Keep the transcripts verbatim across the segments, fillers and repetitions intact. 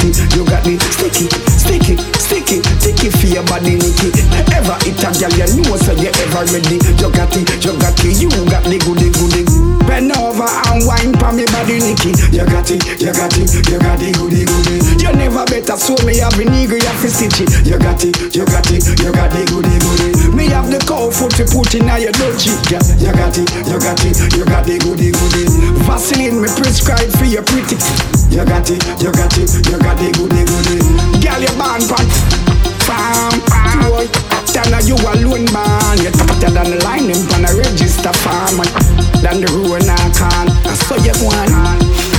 it, you got the sticky, sticky, sticky, sticky for your body, Nicky. Ever it a girl, you know so you ever ready. You got it, you got it, you got the goody goody. Bend over and wine for me body, Nicky. You got it, you got it, you got the goody goody. You never better show me have a nigga, you have to stitch it. You got it, you got it, you got the goody goody. Me have the cow foot to put in your dutchie. Yeah, you got it, you got it, you got the goody goody. Vaseline me prescribe for your pretty. You got it, you got it, you got the goody goody. Girl, you born pan farm, boy. Tell you alone man. You better than the line him on a register farm. Than the ruin I can. I saw you one.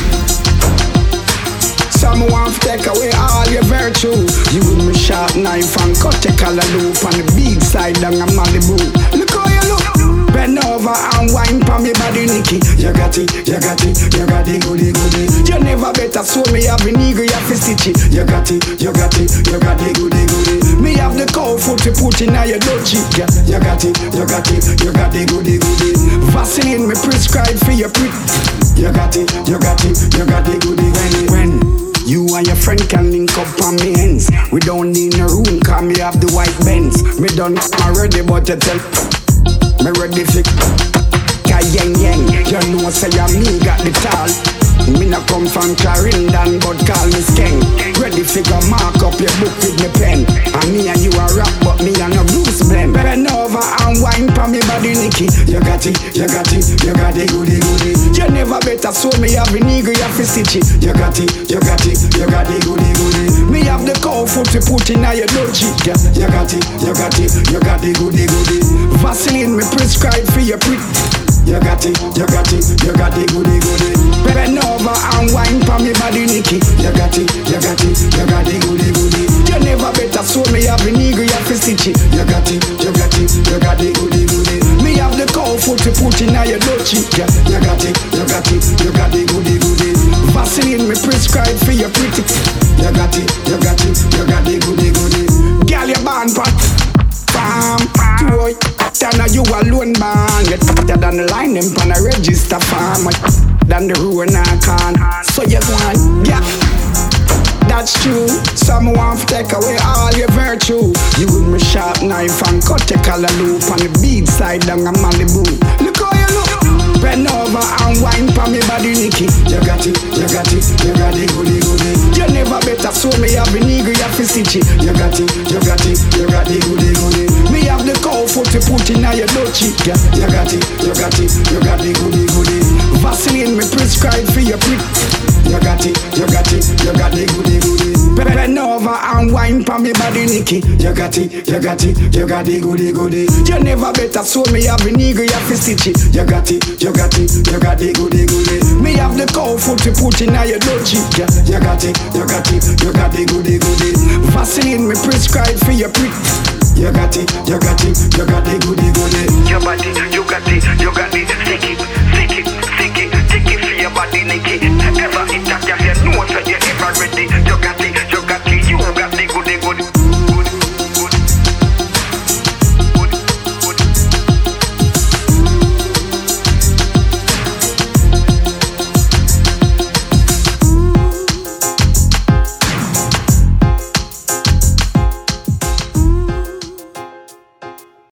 Some want to take away all your virtue. You with me sharp knife and cut your collar loop on the big side down a Malibu. Look how you look. Bend over and wine for me body, Nicky. You got it, you got it, you got the goody goody. You never better show me have a nigga, you have to stitch it. You got it, you got it, you got the goody goody. Me have the cow foot to put in your dutchie. Yeah, you got it, you got it, you got the goody goody. Vaseline me prescribe for your pretty. You got it, you got it, you got the goody goody. When you and your friend can link up on me ends. We don't need a room, cause me have the white Benz. Me done already, but you tell me ready for yang yang. You know say ya me got the tall. Me not come from Clarendon, but call me Skeng. Ready for go mark up your book with me pen. And me and you a rap, but me and no blues blend. Bend over and wine for me body, Nicky. You got it, you got it, you got the goody goody. You never better show me have a nigga, you have to stitch it. You got it, you got it, you got the goody goody. Me have the cow foot to put in your dutchie. Yeah, you got it, you got it, you got the goody goody. Vaseline me prescribe for your pretty. You got it, you got it, you got the goody goody. Bend over and wine for me body, Nicky. You got it, you got it, you got the goody goody. You never better show me have a nigga, you have to stitch it. You got it, you got it, you got the goody goody. Me have the cow foot to put in your dutchie. Yeah, you got it, you got it, you got the goody goody. Vaseline me prescribe for your pretty. You got it, you got it, you got the goody goody. Girl, you born pot farm, boy. Tell you alone man. You better than the line him on a register farm. Than the ruin I can. So you want, yeah. That's true. Some want to take away all your virtue. You with me sharp knife and cut your collar loop on the bead side down a Malibu. Look how you look. Bend over and wine for me body, Nicky. You got it, you got it, you got the goody goody. You never better show me have a nigga, you have to stitch it. You got it, you got it, you got the goody goody. Me have the cow foot to put in your dutchie. Yeah, you got it, you got it, you got the goody goody. Vaseline me prescribe for your pretty. You got it, you got it, you got the goody goody. Bend over and wine for me body, Nicky. You got it, you got it, you got the goody goody. You never better show me have a nigga, you have to stitch it. You got it, you got it, you got the goody goody. Me have the cow foot to put in your dutchie. Yeah, you got it, you got it, you got the goody goody. Vaseline me prescribe for your pretty. You got it, you got it, you got the goody goody. Your body, you got it, you got it. Sticky, sticky, sticky, sticky for your body, Nicky. Ever it that you know so you ever ready. You